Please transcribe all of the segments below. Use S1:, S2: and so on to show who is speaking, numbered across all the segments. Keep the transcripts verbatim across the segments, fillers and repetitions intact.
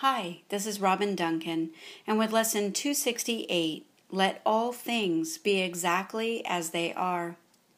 S1: Hi, this is Robin Duncan, and with Lesson two sixty-eight, Let All Things Be Exactly as They Are.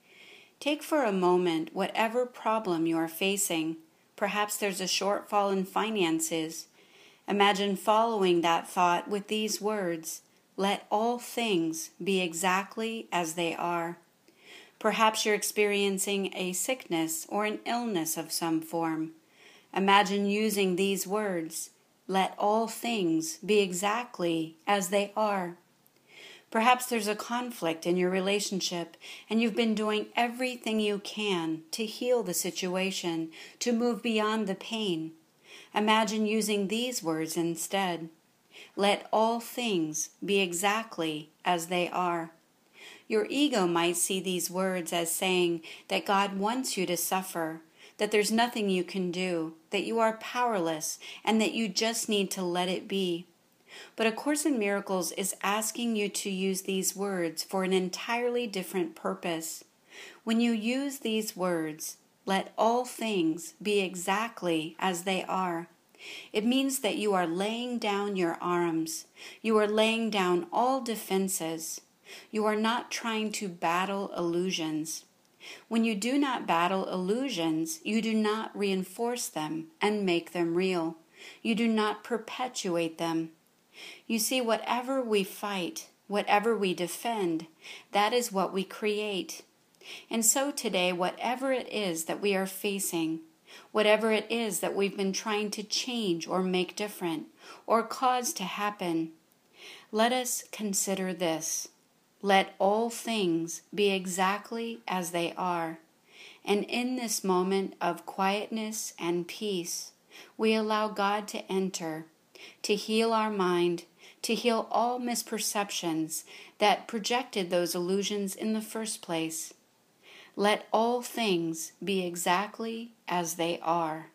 S1: Take for a moment whatever problem you are facing. Perhaps there's a shortfall in finances. Imagine following that thought with these words, Let all things be exactly as they are. Perhaps you're experiencing a sickness or an illness of some form. Imagine using these words, Let all things be exactly as they are. Perhaps there's a conflict in your relationship and you've been doing everything you can to heal the situation, to move beyond the pain. Imagine using these words instead. Let all things be exactly as they are. Your ego might see these words as saying that God wants you to suffer, that there's nothing you can do, that you are powerless, and that you just need to let it be. But A Course in Miracles is asking you to use these words for an entirely different purpose. When you use these words, let all things be exactly as they are, it means that you are laying down your arms. You are laying down all defenses. You are not trying to battle illusions. When you do not battle illusions, you do not reinforce them and make them real. You do not perpetuate them. You see, whatever we fight, whatever we defend, that is what we create. And so today, whatever it is that we are facing, whatever it is that we've been trying to change or make different or cause to happen, let us consider this. Let all things be exactly as they are. And in this moment of quietness and peace, we allow God to enter, to heal our mind, to heal all misperceptions that projected those illusions in the first place. Let all things be exactly as they are.